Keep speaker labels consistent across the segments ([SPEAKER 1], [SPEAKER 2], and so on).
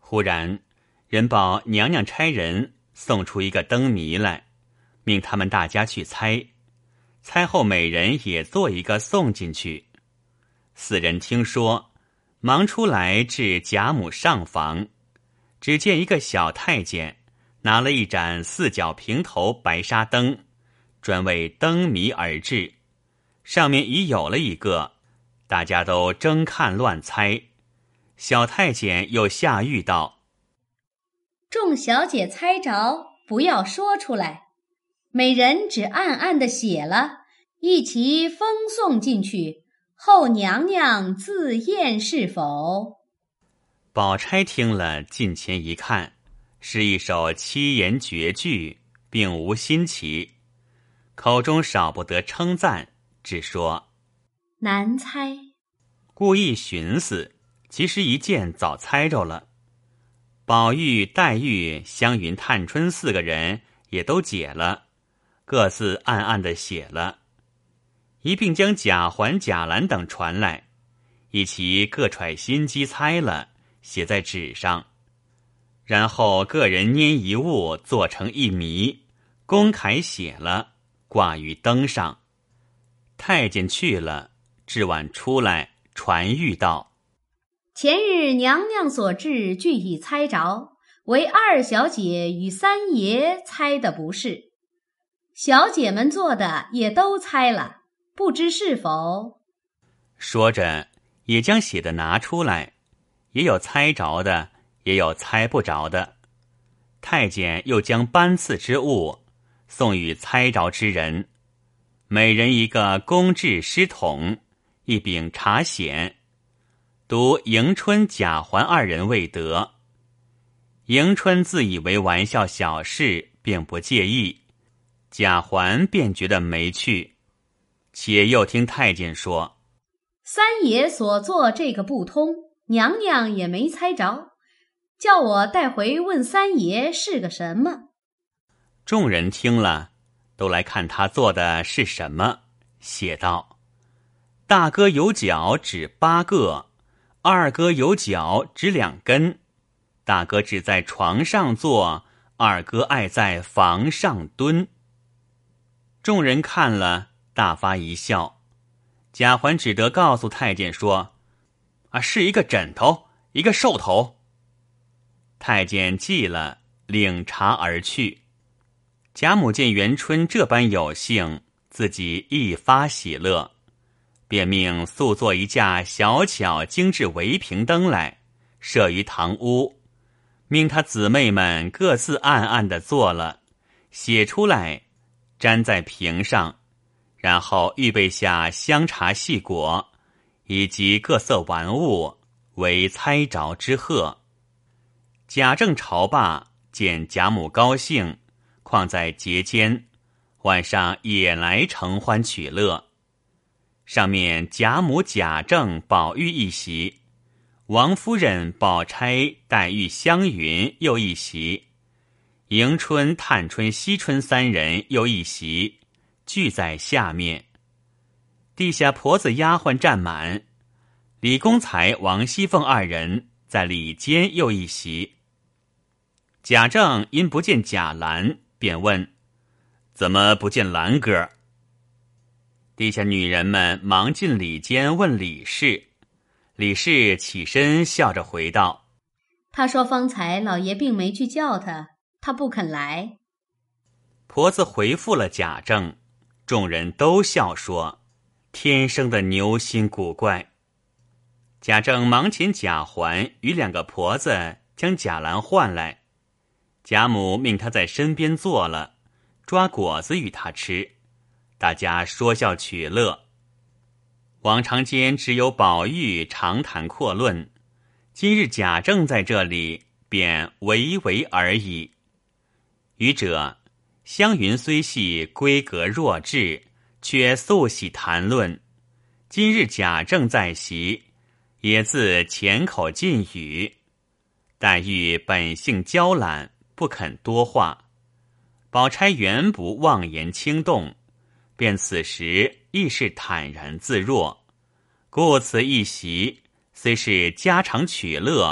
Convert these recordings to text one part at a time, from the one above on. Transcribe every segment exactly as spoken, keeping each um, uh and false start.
[SPEAKER 1] 忽然人报娘娘差人送出一个灯谜来，命他们大家去猜，猜后每人也做一个送进去。四人听说，忙出来至贾母上房，只见一个小太监拿了一盏四角平头白纱灯，专为灯谜而制，上面已有了一个，大家都争看乱猜。小太监又下谕道：
[SPEAKER 2] 众小姐猜着，不要说出来，每人只暗暗地写了，一齐封送进去，后娘娘自验是否。
[SPEAKER 1] 宝钗听了，近前一看，是一首七言绝句，并无新奇，口中少不得称赞，只说
[SPEAKER 2] 难猜，
[SPEAKER 1] 故意寻思，其实一见早猜着了。宝玉、黛玉、湘云、探春四个人也都解了，各自暗暗地写了，一并将贾环、贾兰等传来，一齐各揣心机猜了，写在纸上，然后个人拈一物做成一谜，公楷写了，挂于灯上。太监去了，至晚出来传谕道：
[SPEAKER 2] 前日娘娘所制俱已猜着，唯二小姐与三爷猜的不是，小姐们做的也都猜了，不知是否。
[SPEAKER 1] 说着也将写的拿出来，也有猜着的，也有猜不着的。太监又将班次之物送与猜着之人，每人一个公制诗筒，一柄茶筅，独迎春、贾环二人未得。迎春自以为玩笑小事，并不介意，贾环便觉得没趣。且又听太监说，
[SPEAKER 2] 三爷所做这个不通，娘娘也没猜着，叫我带回问三爷是个什么。
[SPEAKER 1] 众人听了，都来看他做的是什么，写道：大哥有脚指八个，二哥有脚指两根，大哥只在床上坐，二哥爱在房上蹲。众人看了，大发一笑。贾环只得告诉太监说：啊，是一个枕头，一个兽头。太监记了，领茶而去。贾母见元春这般有幸，自己一发喜乐，便命速做一架小巧精致围屏灯来，设于堂屋，命他姊妹们各自暗暗地做了，写出来，粘在屏上，然后预备下香茶细果，以及各色玩物，为猜着之贺。贾政朝罢，见贾母高兴，况在节间，晚上也来承欢取乐。上面贾母、贾政、宝玉一席，王夫人、宝钗、黛玉、湘云又一席，迎春、探春、惜春三人又一席，聚在下面。地下婆子丫鬟站满，李公才、王熙凤二人在里间又一席。贾政因不见贾兰，便问：怎么不见兰哥？地下女人们忙进里间问李氏，李氏起身笑着回道：
[SPEAKER 2] 他说方才老爷并没去叫他，他不肯来。
[SPEAKER 1] 婆子回复了贾政，众人都笑说：天生的牛心古怪。贾政忙请贾环与两个婆子将贾兰唤来，贾母命他在身边坐了，抓果子与他吃，大家说笑取乐。往常间只有宝玉长谈阔论，今日贾政在这里，便唯唯而已。愚者湘云虽系闺阁弱质，却素喜谈论，今日贾政在席，也自浅口近语。黛玉本性娇懒，不肯多话，宝钗原不妄言轻动，便此时亦是坦然自若，故此一席虽是家常取乐，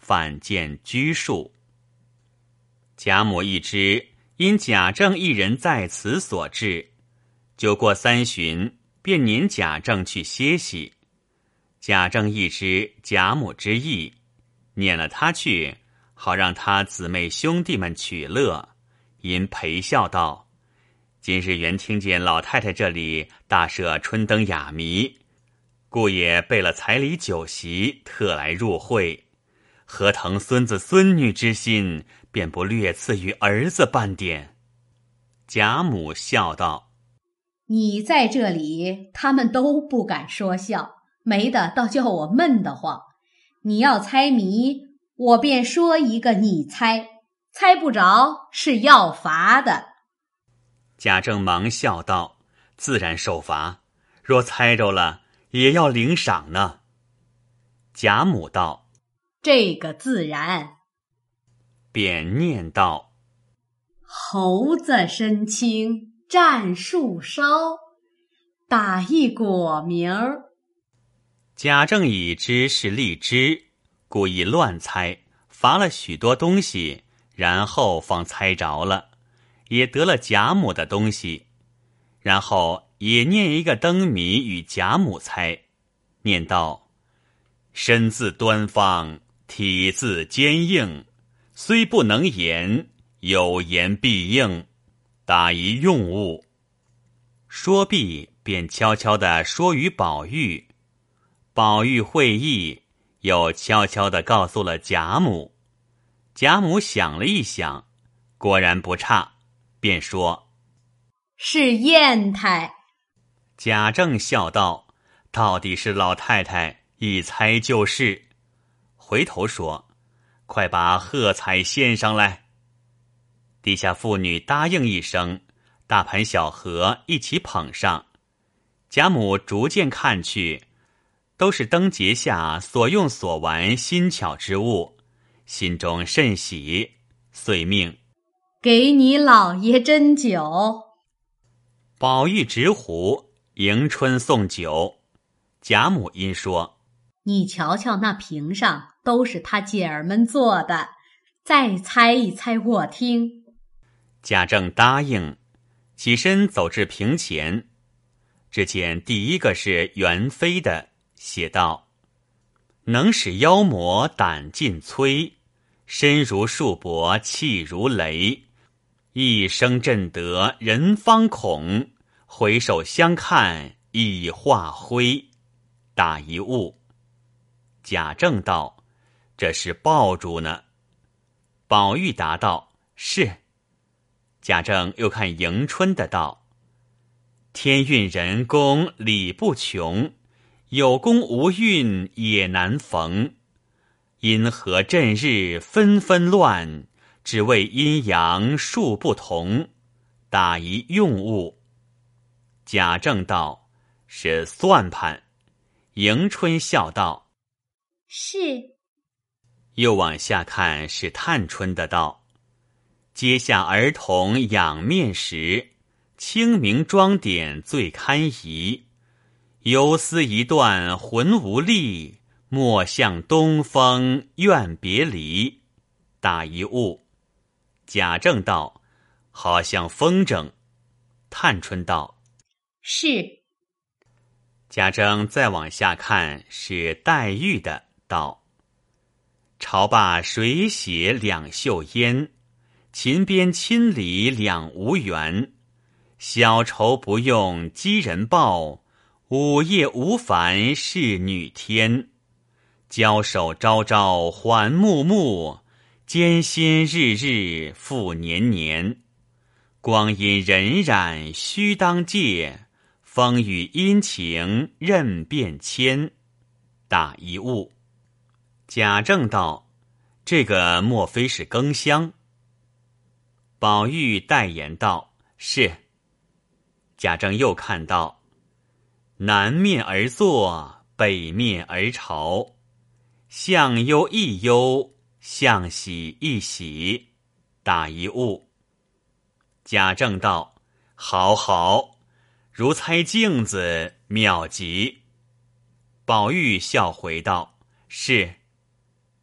[SPEAKER 1] 反见拘束。贾母一知因贾政一人在此所致，酒过三巡，便撵贾政去歇息。贾政一知贾母之意，撵了他去，好让他姊妹兄弟们取乐，因陪笑道：今日原听见老太太这里大设春灯雅谜，故也备了彩礼酒席，特来入会。何腾孙子孙女之心，便不略赐予儿子半点。贾母笑道：
[SPEAKER 2] 你在这里，他们都不敢说笑，没的倒叫我闷得慌。你要猜谜，我便说一个你猜，猜不着是要罚的。
[SPEAKER 1] 贾政忙笑道：自然受罚，若猜着了，也要领赏呢。贾母道：
[SPEAKER 2] 这个自然。
[SPEAKER 1] 便念道：
[SPEAKER 2] 猴子身轻战树梢，打一果名儿。
[SPEAKER 1] 贾政已知是荔枝，故意乱猜，罚了许多东西，然后方猜着了，也得了贾母的东西。然后也念一个灯谜与贾母猜，念道：身自端方，体自坚硬，虽不能言，有言必应，打一用物。说毕，便悄悄地说与宝玉。宝玉会意，又悄悄地告诉了贾母。贾母想了一想，果然不差，便说：
[SPEAKER 2] 是砚台。
[SPEAKER 1] 贾政笑道：到底是老太太，一猜就是。回头说：快把贺彩献上来。地下妇女答应一声，大盘小盒一起捧上。贾母逐渐看去，都是灯节下所用所玩新巧之物，心中甚喜，遂命：
[SPEAKER 2] 给你老爷斟酒。
[SPEAKER 1] 宝玉执壶，迎春送酒。贾母因说：
[SPEAKER 2] 你瞧瞧那瓶上都是他姐儿们做的，再猜一猜我听。
[SPEAKER 1] 贾政答应，起身走至瓶前，只见第一个是元妃的，写道：能使妖魔胆尽摧，身如束帛气如雷，一声震得人方恐，回首相看已化灰，打一物。贾政道：这是爆竹呢。宝玉答道：是。贾政又看迎春的道：天运人功理不穷，有功无运也难逢，因何阵日纷纷乱，只为阴阳数不同，打一用物。贾政道：是算盘。迎春笑道：
[SPEAKER 2] 是。
[SPEAKER 1] 又往下看是探春的道：阶下儿童仰面时，清明妆点最堪宜，游丝一段魂无力，莫向东风怨别离，打一物。贾政道：好像风筝。探春道：
[SPEAKER 2] 是。
[SPEAKER 1] 贾政再往下看是黛玉的道：朝罢水血两袖烟，秦边亲礼两无缘，小仇不用激人报，午夜无烦是女天，交手朝朝还暮暮，艰辛日日复年年，光阴荏苒须当戒，风雨阴晴任变迁，打一物。贾政道：这个莫非是更香？宝玉代言道：是。贾政又看到：南面而坐，北面而朝，向忧亦忧，向喜亦喜，打一物。贾政道：好好，如猜镜子，妙极。宝玉笑回道：是。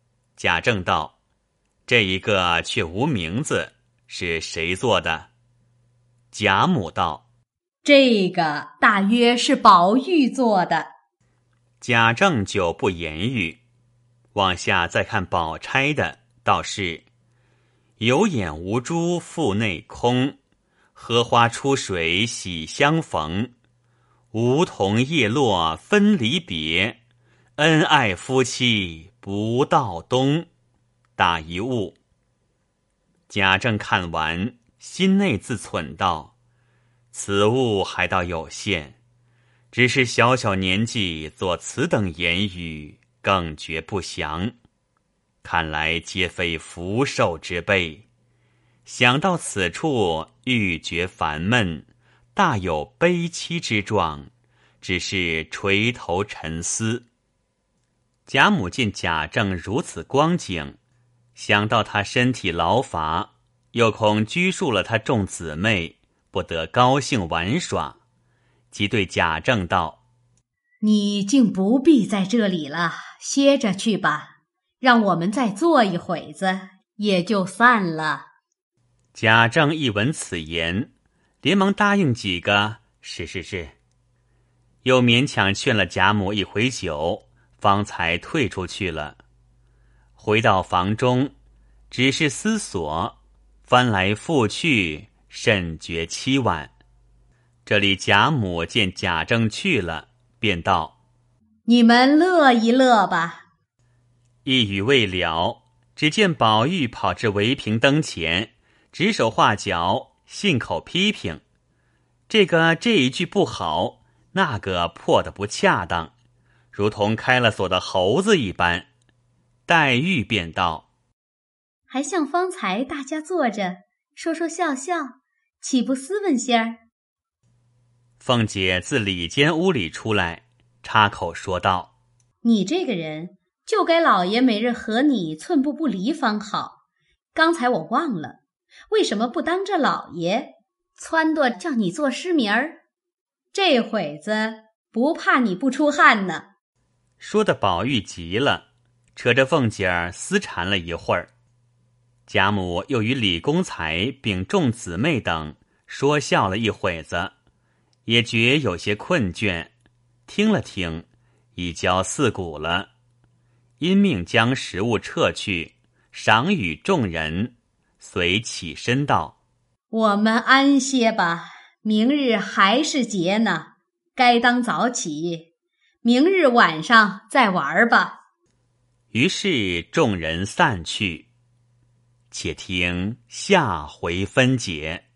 [SPEAKER 1] 贾政道：这一个却无名字，是谁做的？贾母道：
[SPEAKER 2] 这个大约是宝玉做的。
[SPEAKER 1] 贾政就不言语。往下再看宝钗的，倒是有眼无珠腹内空，荷花出水喜相逢，梧桐叶落分离别，恩爱夫妻不到冬。大一物。贾政看完，心内自忖道：此物还倒有限，只是小小年纪做此等言语，更觉不祥。看来皆非福寿之辈。想到此处，愈觉烦闷，大有悲戚之状，只是垂头沉思。贾母见贾政如此光景，想到他身体劳乏，又恐拘束了他众姊妹，不得高兴玩耍，即对贾政道：
[SPEAKER 2] 你竟不必在这里了，歇着去吧，让我们再坐一会子，也就散了。
[SPEAKER 1] 贾政一闻此言，连忙答应几个是是是，又勉强劝了贾母一回酒，方才退出去了。回到房中，只是思索，翻来覆去，甚觉凄婉。这里贾母见贾政去了，便道：
[SPEAKER 2] 你们乐一乐吧。
[SPEAKER 1] 一语未了，只见宝玉跑至围屏灯前，指手画脚，信口批评，这个这一句不好，那个破得不恰当，如同开了锁的猴子一般。黛玉便道：
[SPEAKER 2] 还像方才大家坐着说说笑笑，岂不斯文些儿？
[SPEAKER 1] 凤姐自里间屋里出来，插口说道：
[SPEAKER 2] 你这个人就该老爷每日和你寸步不离方好。刚才我忘了，为什么不当着老爷撺掇叫你做诗名儿？这会子不怕你不出汗呢。
[SPEAKER 1] 说的宝玉急了，扯着凤姐儿私缠了一会儿。贾母又与李公才并众姊妹等说笑了一会子，也觉有些困倦，听了听，已交四鼓了，因命将食物撤去，赏与众人，遂起身道：
[SPEAKER 2] 我们安歇吧，明日还是节呢，该当早起，明日晚上再玩吧。
[SPEAKER 1] 于是众人散去。且听下回分解。